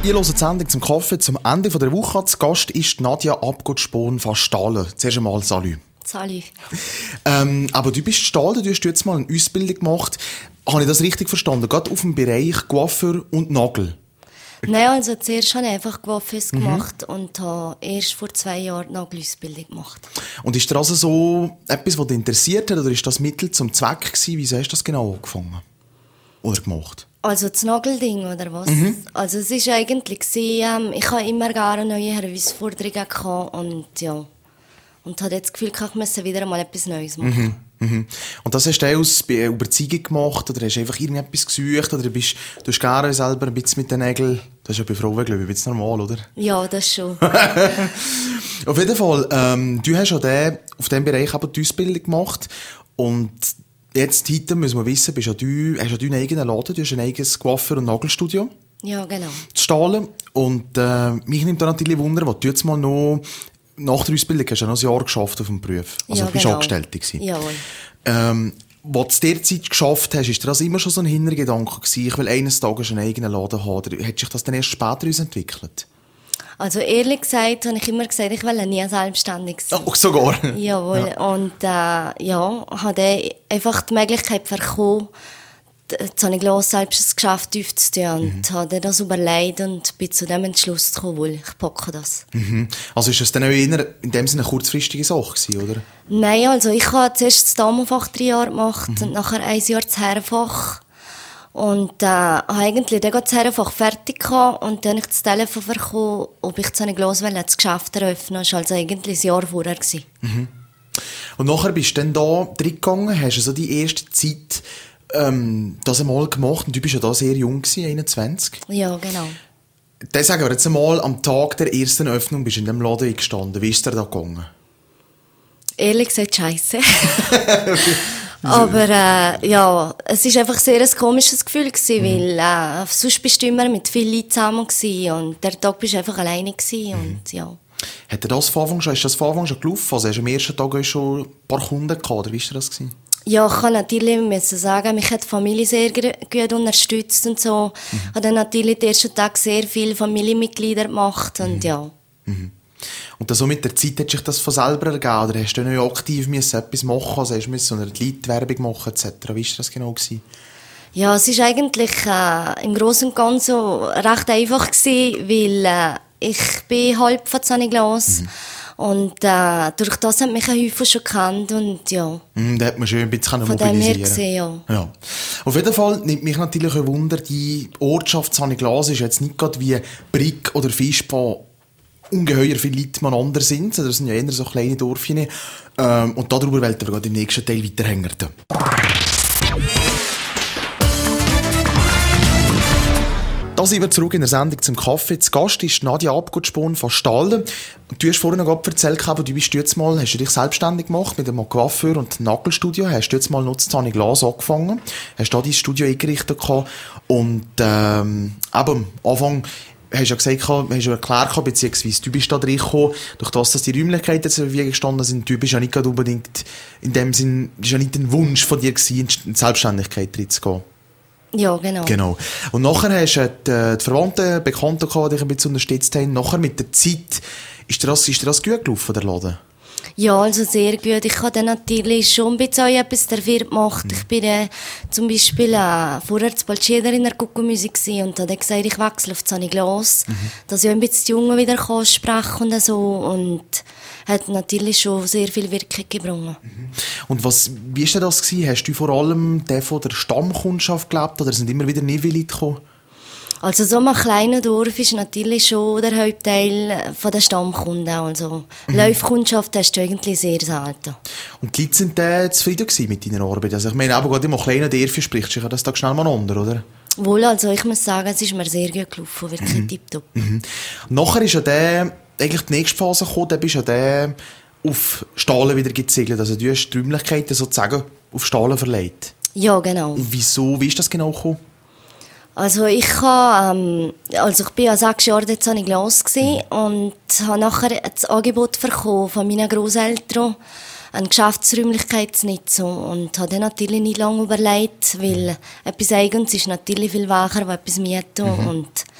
Ihr hört die Sendung zum Kaffee zum Ende der Woche. Zu Gast ist Nadja Abgott-Spohn von Stahlen. Zuerst einmal Salü. Salü. Aber du bist Stahlen, du hast jetzt mal eine Ausbildung gemacht. Habe ich das richtig verstanden? Gerade auf dem Bereich Coiffeur und Nagel? Nein, also zuerst habe ich einfach Coiffeuse gemacht und habe erst vor 2 Jahren die Nagelausbildung gemacht. Und ist das also so etwas, was dich interessiert hat, oder ist das Mittel zum Zweck gewesen? Wieso hast du das genau angefangen? Oder gemacht? Also das Nagelding, oder was? Also es ist eigentlich gewesen, ich habe immer gerne neue Herausforderungen gehabt und ja. Und habe jetzt das Gefühl, ich müsse wieder mal etwas Neues machen. Und das hast du aus Überzeugung gemacht, oder hast du einfach irgendetwas gesucht, oder du hast gerne selber ein bisschen mit den Nägeln, das ist ja bei Frauen, glaube ich, ein bisschen normal, oder? Ja, das schon. Auf jeden Fall, du hast ja auf diesem Bereich aber die Ausbildung gemacht und jetzt heute müssen wir wissen, hast ja du einen eigenen Laden, du hast ein eigenes Coiffeur- und Nagelstudio. Ja, genau. Zu Stahlen. Und mich nimmt da natürlich Wunder, was du jetzt mal noch nach der Ausbildung hast du ja noch ein Jahr geschafft auf dem Beruf. Also ja, du bist genau. Angestellte gewesen. Jawohl. Was du derzeit geschafft hast, ist dir das immer schon so ein Hintergedanke gewesen, ich will eines Tages einen eigenen Laden haben? Oder hat sich das dann erst später entwickelt? Also ehrlich gesagt, habe ich immer gesagt, ich will nie selbstständig sein. Oh, sogar? Jawohl. Ja. Und habe einfach die Möglichkeit bekommen, jetzt habe ich gehört, selbst ein Geschäft aufzutun. Und habe das überlegt und bin zu dem Entschluss gekommen, wohl, ich packe das. Also ist das dann auch eher in dem Sinne eine kurzfristige Sache gewesen, oder? Nein, also ich habe zuerst das Damenfach 3 Jahre gemacht und nachher 1 Jahr das Herrenfach. Und habe eigentlich dann das Herrenfach fertig gehabt und dann habe ich das Telefon bekommen, ob ich zu das Geschäft eröffnen. Das war also eigentlich ein Jahr vorher. Und nachher bist du dann da reingegangen, hast also die erste Zeit das einmal gemacht und du bist ja da sehr jung gewesen, 21. Ja, genau. Dann sagen wir jetzt einmal, am Tag der ersten Öffnung bist du in dem Laden eingestanden. Wie ist dir da gegangen? Ehrlich gesagt, scheisse. Aber ja, es war einfach sehr ein komisches Gefühl gewesen, weil sonst bist du immer mit vielen Leuten zusammen gewesen und der Tag bist du einfach alleine gewesen und ja. Hat dir das von Anfang schon, ist das von Anfang schon gelaufen? Also hast du am ersten Tag schon ein paar Kunden gehabt, oder wie war das gewesen? Ja, ich kann natürlich sagen, mich hat die Familie sehr gut unterstützt und so. Habe dann natürlich den ersten Tag sehr viele Familienmitglieder gemacht und ja. Und dann so mit der Zeit hat sich das von selber ergeben, oder hast du dann auch aktiv etwas machen, also hast du so eine Leitwerbung machen etc.? Wie war das genau gewesen? Ja, es war eigentlich im Großen und Ganzen recht einfach gewesen, weil ich bin halb von Zaniglas. Und durch das hat mich ein Häufchen schon gekannt und ja. Da hat man schön ein bisschen mobilisieren. Von dem her gesehen, ja. Auf jeden Fall nimmt mich natürlich ein Wunder, die Ortschaft Zaniglas ist jetzt nicht gerade wie Brig oder Fisch, wo ungeheuer viele Leute miteinander sind. Das sind ja eher so kleine Dörfchen. Und darüber wollen wir gerade im nächsten Teil weiterhängen. Da sind wir zurück in der Sendung zum Kaffee. Zu Gast ist Nadja Abgott-Spohn von Stahlen. Du hast vorhin noch erzählt, du bist jetzt mal, hast du dich selbstständig gemacht mit einem Coiffeur- und Nagelstudio. Hast du jetzt mal noch zu Zaniglas angefangen. Hast da dein Studio eingerichtet gehabt. Und eben, am Anfang hast du ja gesagt, hast du erklärt, beziehungsweise du bist da drin gekommen, durch das, dass die Räumlichkeiten zur Verfügung gestanden sind. Du bist ja nicht unbedingt, in dem Sinn, das war ja nicht ein Wunsch von dir gewesen, in die Selbstständigkeit reinzugehen. Ja, genau. Und nachher hast du die Verwandten, Bekannten gehabt, die dich ein bisschen unterstützt haben. Nachher mit der Zeit, ist dir das gut gelaufen, der Laden? Ja, also sehr gut. Ich habe dann natürlich schon ein bisschen etwas dafür gemacht. Ich bin zum Beispiel vorher zu Balscheder in der Kuckuckmusik und habe dann gesagt, ich wechsle auf Zaniglas, dass ich ein bisschen die Jungen wieder sprechen und so. Und hat natürlich schon sehr viel Wirkung gebracht. Und wie war das gewesen? Hast du vor allem von der Stammkundschaft gelebt oder sind immer wieder neue Leute gekommen? Also so ein kleiner Dorf ist natürlich schon der Hauptteil von der Stammkunden. Also Laufkundschaft hast du eigentlich sehr selten. Und die Leute sind zufrieden mit deiner Arbeit? Also ich meine, aber gerade im kleinen Dörfchen sprichst du das da schnell mal unter, oder? Wohl, also ich muss sagen, es ist mir sehr gut gelaufen, wirklich tipptopp. Nachher ist ja eigentlich die nächste Phase gekommen, dann bist du auf Stahlen wieder gezegelt. Also du hast die Räumlichkeiten sozusagen auf Stahlen verlegt. Ja, genau. Und wieso? Wie ist das genau gekommen? Also ich bin ja 6 Jahre dort in Glas und habe nachher das Angebot bekommen von meinen Grosseltern, eine Geschäftsräumlichkeit zu nutzen. Und habe dann natürlich nicht lange überlegt, weil etwas Eigenes ist natürlich viel weicher als etwas Mieten. Und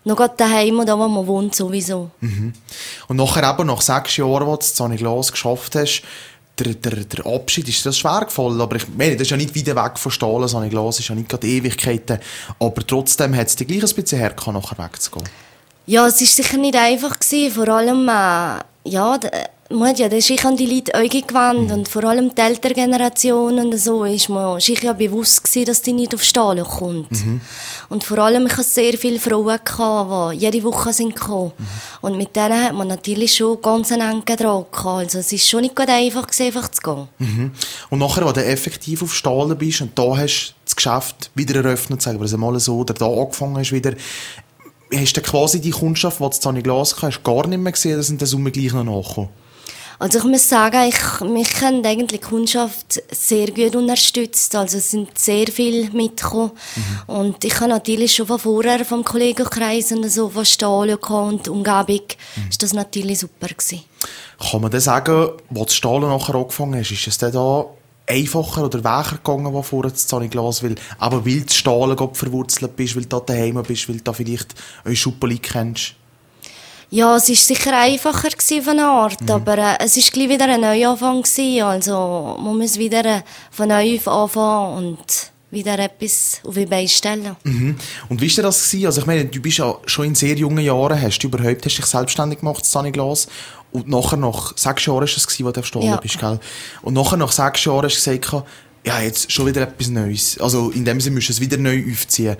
noch gerade daheim, da wo man wohnt, sowieso. Mhm. Und nachher eben, nach 6 Jahren, wo du das Sonny Glas geschafft hast, der Abschied, ist das schwer gefallen? Aber ich meine, das ist ja nicht weit weg von Stahlen, Sonny Glas ist ja nicht gerade Ewigkeiten, aber trotzdem hat es dir gleich ein bisschen hergekommen, nachher wegzugehen. Ja, es war sicher nicht einfach gewesen. Vor allem, man hat ja sich an die Leute Augen gewandt und vor allem die ältere Generation und so ist man sich ja bewusst gewesen, dass die nicht auf Stahlen kommt. Und vor allem, ich hatte sehr viele Frauen gehabt, die jede Woche sind gekommen. Und mit denen hat man natürlich schon ganz einen engen Draht gehabt. Also es ist schon nicht gerade einfach gewesen, einfach zu gehen. Und nachher, als du effektiv auf Stahlen bist und da hast du das Geschäft wieder eröffnet, sagen wir es mal so, oder da angefangen hast wieder, hast du quasi die Kundschaft, die du Sonny Glas hast, gar nicht mehr gesehen, dass in der Summe gleich noch nachkommen? Also ich muss sagen, mich haben eigentlich die Kundschaft sehr gut unterstützt. Also es sind sehr viele mitgekommen. Und ich habe natürlich schon von vorher vom Kollegenkreis und so von Stahlen und Umgebung, ist das natürlich super gewesen. Kann man dann sagen, wo du Stahlen nachher angefangen hast, ist es dann da einfacher oder weicher gegangen, wo vorher das Sonny Glas will, aber weil du Stahlen verwurzelt bist, weil du da daheim bist, weil du da vielleicht eure Schuppeli kennst? Ja, es war sicher einfacher von der Art, aber es war gleich wieder ein Neuanfang gewesen. Also man muss wieder von neu anfangen und wieder etwas auf die Beine stellen. Und wie war das gewesen? Also ich meine, du bist ja schon in sehr jungen Jahren, hast dich selbstständig gemacht, Sonny Glas, und nachher nach 6 Jahren war es, als du auf Stahlen bist, gell? Und nachher nach 6 Jahren hast du gesagt, ja, jetzt schon wieder etwas Neues. Also in dem Sinne musst du es wieder neu aufziehen.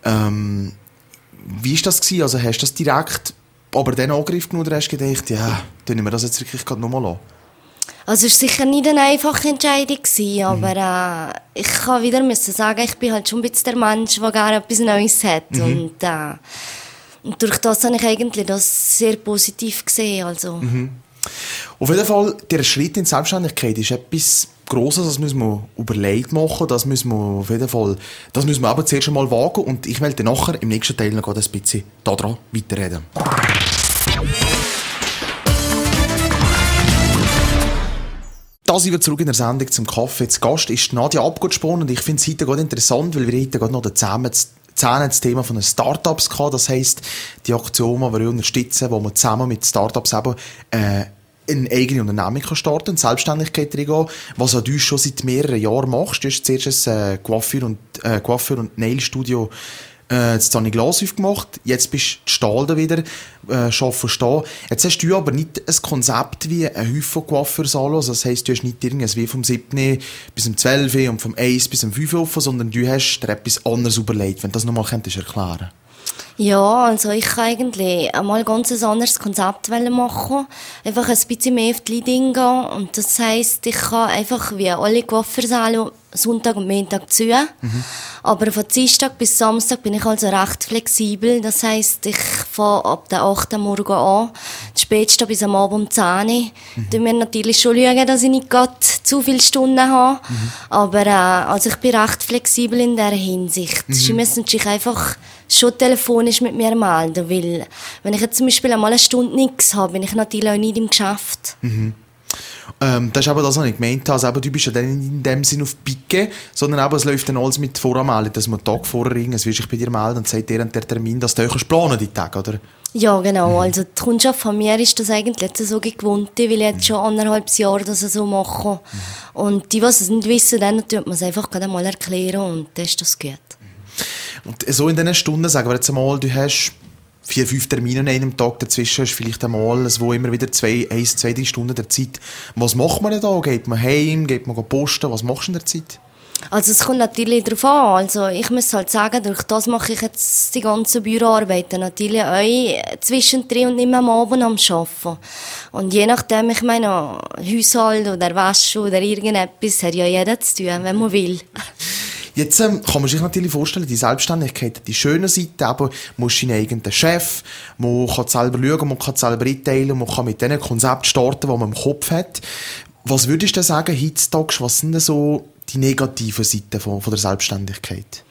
Wie war das gewesen? Also hast du das direkt aber den Angriff genommen, oder hast du gedacht, ja, tun wir das jetzt wirklich gerade nochmal an? Also es war sicher nicht eine einfache Entscheidung gewesen, aber ich kann wieder sagen, ich bin halt schon ein bisschen der Mensch, der gerne etwas Neues hat. Und durch das habe ich eigentlich das sehr positiv gesehen. Also. Auf jeden Fall, der Schritt in die Selbstständigkeit ist etwas Grosses, das müssen wir überlegt machen, das müssen wir aber zuerst einmal wagen, und ich werde nachher im nächsten Teil noch ein bisschen daran weiterreden. Da sind wir zurück in der Sendung zum Kaffee. Zu Gast ist Nadja Abgutspon, und ich finde es heute gerade interessant, weil wir heute gerade noch das Thema von den Startups gehabt. Das heisst, die Aktion, die wir unterstützen, wo man zusammen mit Startups eben eine eigene Unternehmung starten kann, Selbstständigkeit reingehen, was du schon seit mehreren Jahren machst. Du hast zuerst ein Coiffeur- und Nailstudio das Sonny Glas aufgemacht, jetzt bist du Stahl wieder, arbeitest da. Jetzt hast du aber nicht ein Konzept wie ein Haufen Coiffeursalon, also das heisst, du hast nicht irgendwas wie vom 7. bis zum 12. und vom 1 bis zum 5 offen, sondern du hast dir etwas anderes überlegt, wenn du das nochmal könntest erklären. Ja, also ich kann eigentlich einmal ganz ein anderes Konzept machen. Einfach ein bisschen mehr auf die Leute gehen. Und das heisst, ich kann einfach wie alle Coiffeursalon Sonntag und Montag zu. Aber von Dienstag bis Samstag bin ich also recht flexibel. Das heisst, ich fange ab der 8. Uhr morgen an, spätestens bis am Abend um 10 Uhr. Da wir natürlich schon schauen, dass ich nicht gerade zu viele Stunden habe. Aber also ich bin recht flexibel in dieser Hinsicht. Sie müssen sich einfach schon telefonisch mit mir melden, weil wenn ich jetzt zum Beispiel einmal eine Stunde nichts habe, bin ich natürlich auch nicht im Geschäft. Das ist aber das, was ich gemeint habe. Also, du bist ja dann in dem Sinn auf Picke, sondern es läuft dann alles mit Voranmeldung, dass man einen Tag vorher irgendwas will sich bei dir melden und sagt dir der Termin, dass du planen die Tage, oder? Ja, genau. Also die Kundschaft von mir ist das eigentlich jetzt so gewohnt, weil ich jetzt schon 1,5 Jahre das so mache. Und die, die es nicht wissen, dann tut man es einfach gerade mal erklären und dann ist das gut. Und so in diesen Stunden, sagen wir jetzt einmal, du hast 4-5 Termine an einem Tag, dazwischen hast du vielleicht einmal, wo immer wieder 1-2-3 Stunden der Zeit. Was macht man denn da? Geht man heim, geht man posten? Was machst du in der Zeit? Also es kommt natürlich darauf an. Also ich muss halt sagen, durch das mache ich jetzt die ganze Büroarbeit natürlich auch zwischendrin und nicht mehr am Abend am Arbeiten. Und je nachdem, ich meine, Haushalt oder Wäsche oder irgendetwas hat ja jeder zu tun, wenn man will. Jetzt kann man sich natürlich vorstellen, die Selbstständigkeit, die schöne Seite, aber man ist sein eigener Chef, man kann selber schauen, man kann selber einteilen, man kann mit diesen Konzepten starten, die man im Kopf hat. Was würdest du denn sagen, heutzutage, was sind denn so die negativen Seiten von der Selbstständigkeit?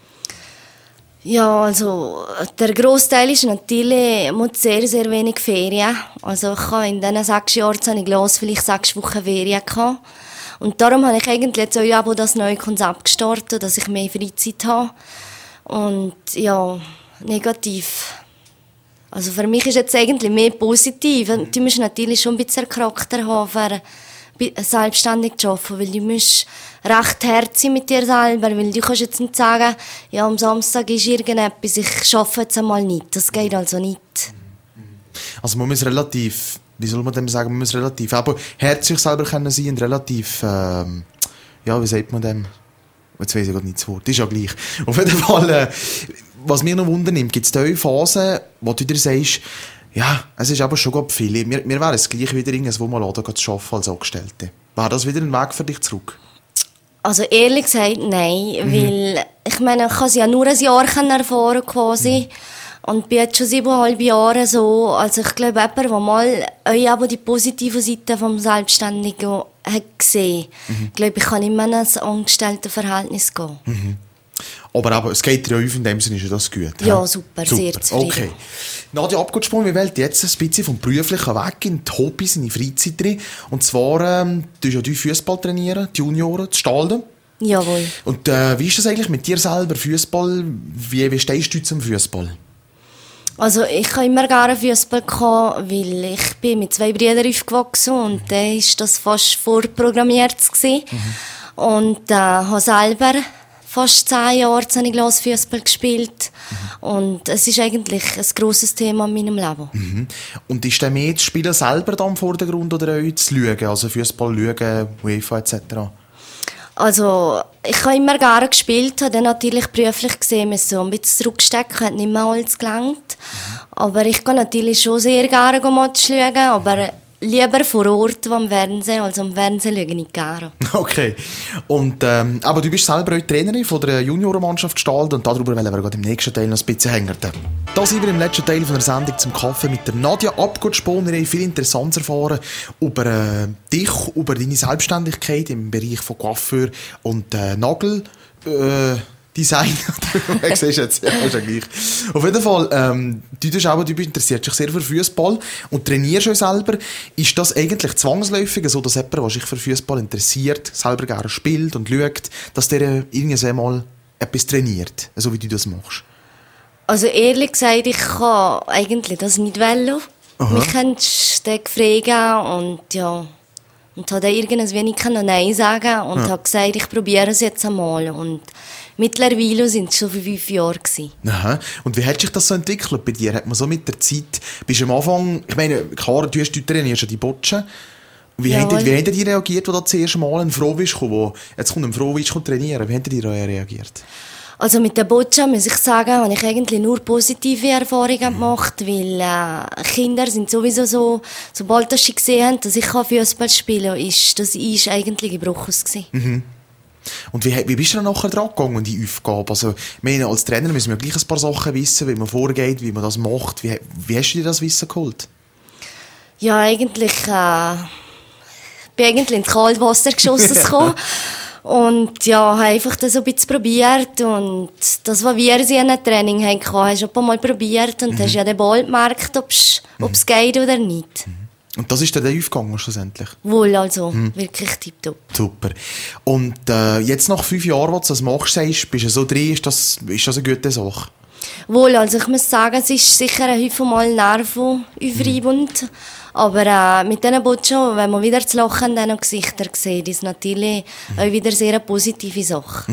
Ja, also der Grossteil ist natürlich mit sehr, sehr wenig Ferien. Also ich habe in diesen 6 Jahren Glas vielleicht 6 Wochen Ferien gehabt. Und darum habe ich eigentlich jetzt auch das neue Konzept gestartet, dass ich mehr Freizeit habe. Und ja, negativ. Also für mich ist jetzt eigentlich mehr positiv. Du musst natürlich schon ein bisschen Charakter haben, selbstständig zu arbeiten, weil du musst recht hart sein mit dir selber, weil du kannst jetzt nicht sagen, ja, am Samstag ist irgendetwas, ich arbeite jetzt einmal nicht. Das geht also nicht. Also man muss relativ, wie soll man dem sagen, man muss relativ, aber herzlich selber können sein und relativ, ja, wie sagt man dem? Jetzt weiss ich gerade nicht das Wort, ist ja gleich. Auf jeden Fall, was mir noch Wunder nimmt, gibt es da Phasen, wo du dir sagst, ja, es ist aber schon gerade viel. Mir wäre es gleich wieder irgendwo mal zu arbeiten als Angestellte. Wäre das wieder ein Weg für dich zurück? Also ehrlich gesagt, nein, weil ich meine, ich kann es ja nur ein Jahr erfahren quasi. Und bin jetzt schon 7,5 Jahre so, also ich glaube, jemand, der mal aber die positive Seite vom Selbstständigen hat gesehen, glaube ich, kann immer in ein Angestelltenverhältnis gehen. Aber es geht dir ja auf, in dem Sinne ist das gut. Ja, super, sehr zufrieden. Okay. Nadja, abgesprungen, wir wollen jetzt ein bisschen vom Beruflichen weg in die Hobbys, in die Freizeit rein. Und zwar, du ja Fußball trainieren, die Junioren, die Stalden. Jawohl. Und wie ist das eigentlich mit dir selber, Fußball? Wie stehst du zum Fußball? Also ich habe immer gerne Fußball gehabt, weil ich bin mit 2 Brüdern aufgewachsen und da war das fast vorprogrammiert gewesen. Und habe selber fast 10 Jahre Fußball gespielt. Und es ist eigentlich ein grosses Thema in meinem Leben. Und ist dann mehr das Spielen selber da im Vordergrund oder auch das Schauen, also Fußball schauen, UEFA etc.? Also, ich habe immer gerne gespielt, habe dann natürlich beruflich gesehen, so ein bisschen zurückstecken, hat nicht mehr alles gelangt. Aber ich kann natürlich schon sehr gerne Match schauen, aber lieber vor Ort als am Fernsehen. Also am Fernsehen schaue ich nicht gerne. Okay. Und, aber du bist selber auch Trainerin von der Juniorenmannschaft Stalden und darüber wollen wir gerade im nächsten Teil noch ein bisschen hängen. Da sind wir im letzten Teil von der Sendung zum Kaffee mit der Nadja Abgott-Spohn. Wir haben viel Interessantes erfahren über dich, über deine Selbstständigkeit im Bereich von Coiffeur und Nagel. Design. Siehst du jetzt? Ja, ist ja gleich. Auf jeden Fall, du interessierst dich sehr für Fußball und trainierst auch selber. Ist das eigentlich zwangsläufig so, dass jemand, der sich für Fußball interessiert, selber gerne spielt und schaut, dass der irgendwann mal etwas trainiert, so wie du das machst? Also ehrlich gesagt, ich kann eigentlich das nicht wollen. Mich kannst du fragen und ja... Und habe dann irgendwann nicht Nein sagen und habe gesagt, ich probiere es jetzt einmal. Und mittlerweile sind es schon 5 Jahre gewesen. Aha. Und wie hat sich das so entwickelt bei dir? Hat man so mit der Zeit, bist du am Anfang, ich meine, klar, du trainierst ja die Botschen. Wie haben die reagiert, als du das erste Mal ein Frohwisch kam, jetzt kommt ein Frohwisch trainieren? Wie haben die reagiert? Also mit der Boccia, muss ich sagen, habe ich eigentlich nur positive Erfahrungen gemacht, weil Kinder sind sowieso so, sobald sie gesehen haben, dass ich Fußball spielen kann, das ist eigentlich ein Bruch gewesen. Und wie bist du dann nachher dran gegangen, die Aufgabe? Also, ich meine, als Trainer müssen wir gleich ein paar Sachen wissen, wie man vorgeht, wie man das macht. Wie hast du dir das Wissen geholt? Ja, eigentlich, ich bin eigentlich ins Kaltwasser geschossen. Und ja, habe einfach das so ein bisschen probiert. Und das, was wir in einem Training hatten, hast du ein paar Mal probiert und hast ja den Ball gemerkt, ob es geht oder nicht. Und das ist dann aufgegangen schlussendlich? Wohl, also wirklich tipptopp. Super. Und jetzt nach 5 Jahren, wo du das machst, sagst, bist du so drin, ist das eine gute Sache? Wohl, also ich muss sagen, es ist sicher ein Haufen mal nervenaufreibend. Aber mit diesen Botschen, wenn man wieder das Lachen in diesen Gesichtern sieht, ist natürlich auch wieder sehr eine positive Sache.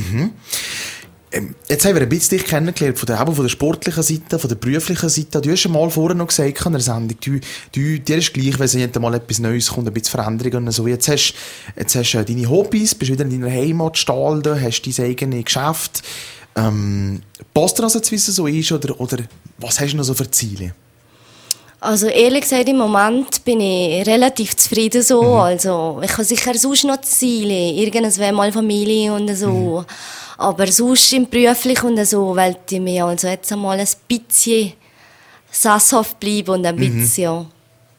Jetzt haben wir ein bisschen dich kennengelernt, von der sportlichen Seite, von der beruflichen Seite. Du hast schon mal vorher noch gesagt in der Sendung, dir ist gleich, wenn es jeden Mal etwas Neues kommt, ein bisschen Veränderungen und so. Jetzt hast du deine Hobbys, bist wieder in deiner Heimat, Stalden, hast dein eigenes Geschäft. Passt dir das jetzt, wie es so ist, oder was hast du noch so für Ziele? Also ehrlich gesagt, im Moment bin ich relativ zufrieden so. Also ich habe sicher sonst noch Ziele, irgendwann mal Familie und so. Aber sonst im Beruflich und so wollte ich mir also jetzt einmal ein bisschen sesshaft bleiben und ein bisschen, ja.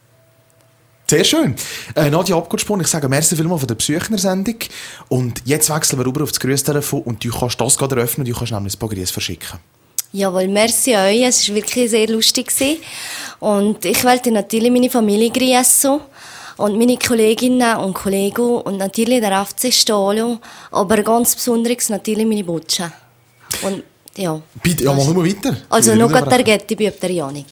Sehr schön. Nadja Abgott-Spohn, ich sage merci vielmals für den Besuch in der Sendung. Und jetzt wechseln wir rüber auf das Grüßtelefon und du kannst das gerade eröffnen, du kannst nämlich ein paar Grüße verschicken. Jawohl, merci euch. Es war wirklich sehr lustig. Und ich wollte natürlich meine Familie grüßen und meine Kolleginnen und Kollegen und natürlich der FC Stalo, aber ganz besonders natürlich meine Butschen. Und ja. Bitte, ja, machen wir weiter. Also noch der Getti bei der Janik.